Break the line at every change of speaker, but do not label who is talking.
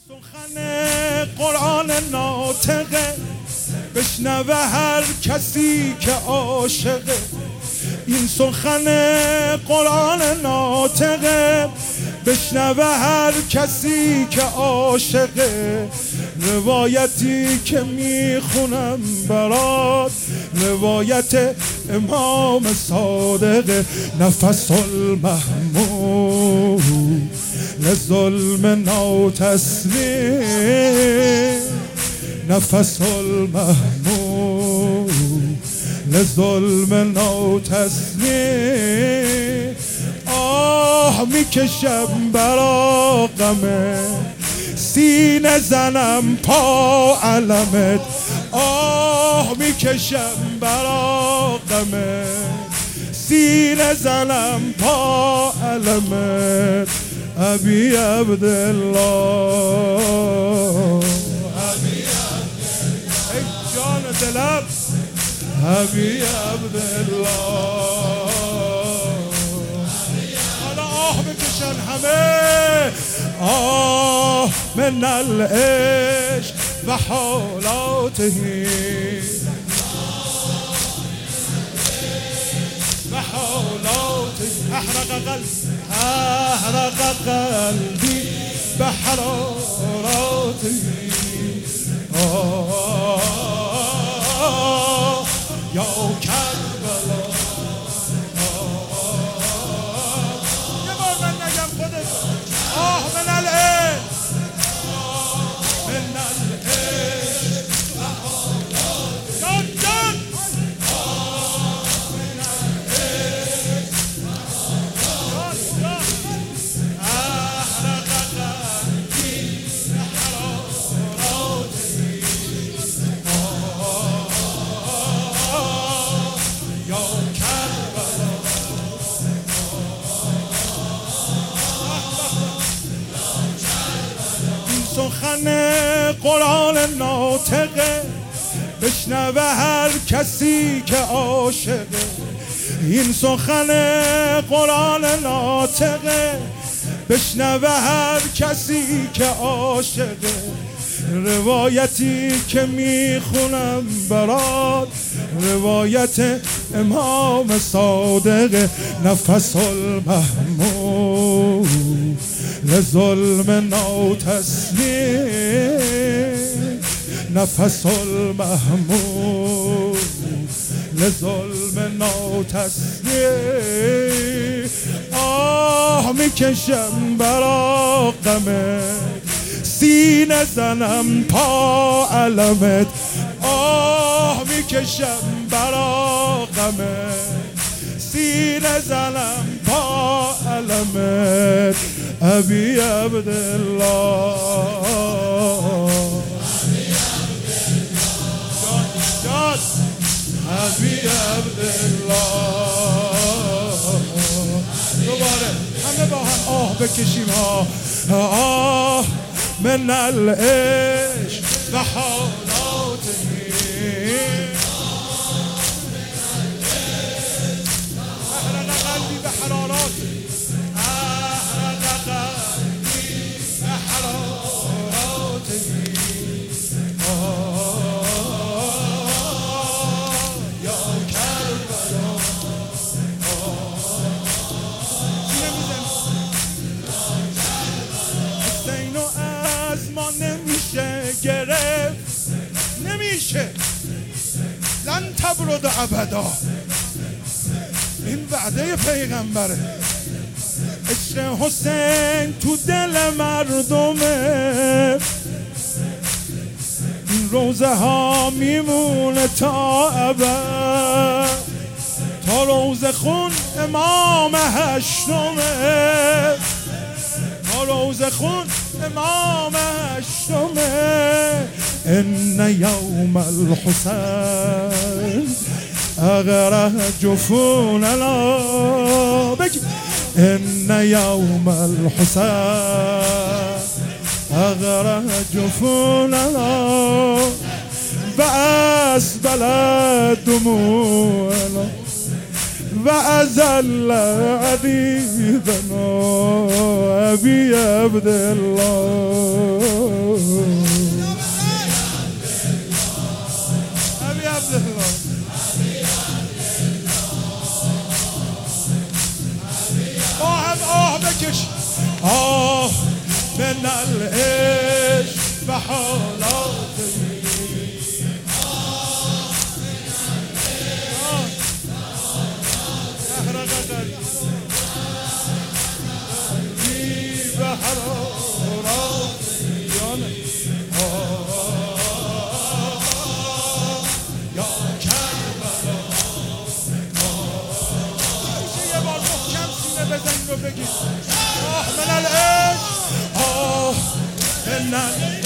سخن قرآن ناطقه بشنوه هر کسی که عاشقه. این سخن قرآن ناطقه بشنوه هر کسی که عاشقه. روایتی که میخونم برات روایت امام صادقه. نفس المحمود لظلم ناتسلیم، نفس المحمود لظلم ناتسلیم. آه میکشم برا غمت، سینه زنم پا علمت. آه میکشم برا غمت، سینه زنم پا علمت. ابی عبدالله، ابی عبدالله، ای جان دلم، ابی عبدالله. حالا آه بکشن همه، آه من العشق و حالاته و حالاته. احرق قلبی، احرق قلبی به حراراته. یا کربلا. یه بار من نگم خودت. آه من العشق، من العشق و حالاته. جان جان، سخن قرآن ناطقه بشنوه هر کسی که عاشقه. این سخن قرآن ناطقه بشنوه هر کسی که عاشقه. روایتی که میخونم برات روایت امام صادقه. نفس المحمود لظلم ناتسلیم، نفس المحمود لظلم ناتسلیم. آه میکشم برا غمت، سینه زنم پا علمت. آه میکشم برا غمت، سینه زنم پا علمت. ابی عبدالله، جان ابی عبدالله. دوباره همه با هم آه بکشیم. آه من العشق و حالاته. احرق قلبی به حراراته، احرق قلبی به حراراته. یا کربلا. حسینو از ما نمیشه گرفت، نمیشه. لن تبرد ابدا، این وعده پیغمبره. عشق حسین تو دل مردمه، این روزه ها میمونه تا ابد. تا روز خون امام هشتمه، تا روز خون امام هشتمه. ان یوم الحسین اغرق جفوننا. بگی ان یوم الحسین اغرق جفوننا و اسبل دموعنا و ازل عدیدنا. ابی عبدالله. العشق به حالاتی به حراراتی یا کربلا یه بار محکم سینه بزنید و بگید آه من العشق آه من